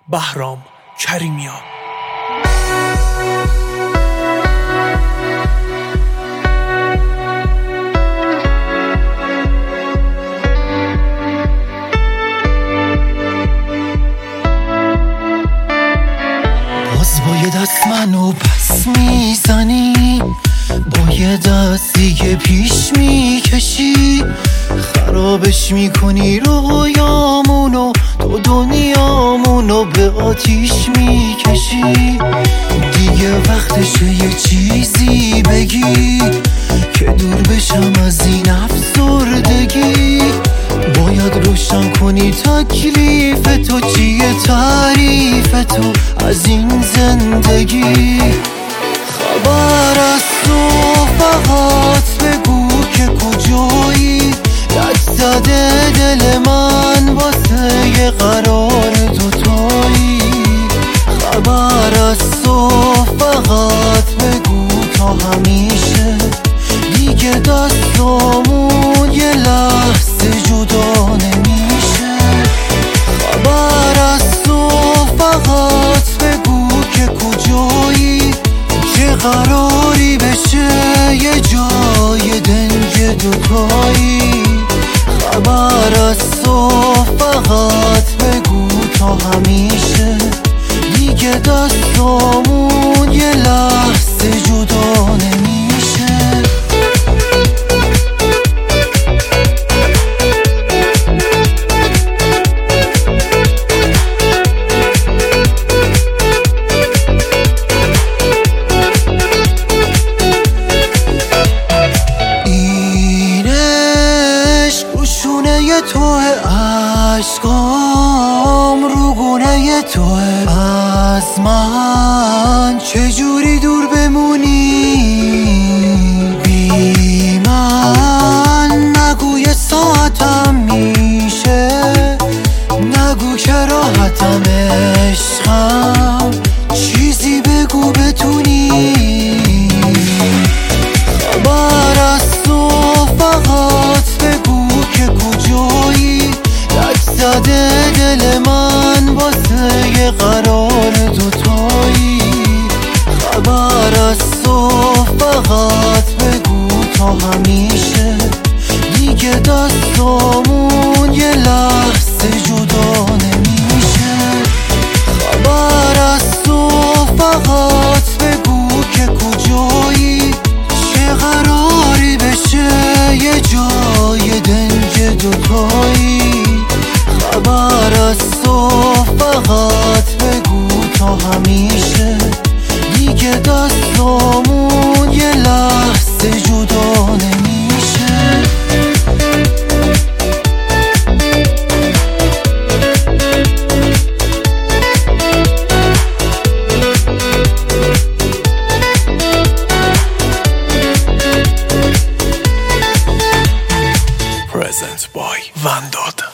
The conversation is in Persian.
بهرام کریمیان. باز با یه دست منو پس میزنی، با یه دست دیگه پیش میکشی، خرابش میکنی رویامونو، تو دنیامونو به آتیش میکشی. دیگه وقتشه یه چیزی بگی که دور بشم از این افسردگی. باید روشن کنی تکلیف تو چیه، تعریف تو از این زندگی. خبر از تو فقط بگو که کجایی، لج زده دل من واسه یه قرار دوتایی. خبر از تو فقط بگو تا همیشه دیگه دستامون یه لحظه جدا نمیشه. خبر از تو فقط بگو که کجایی، چه قراری بشه یه جای دنج دوتایی. خبر از تو فقط بگو تا همیشه دیگه دستامون یه لحظه جدا نمیشه. توه عشقام رو گونه توه، از من چجوری دور بمونی؟ بی من نگو یه ساعتم میشه، نگو که راحتم عشقم، چیزی بگو بتونی. خبر از تو فقط بگو که کجایی، لج زده دل من واسه یه قرار دوتایی. خبر از تو فقط بگو تا همیشه دیگه دستامون یه لحظه جدا نمیشه. خبر از تو فقط بگو که کجایی، چه قراری بشه یه جای دنج دوتایی. خبر از تو فقط بگو تا همیشه دیگه دستامون یه لحظه جدا نمیشه. Present by Vandod.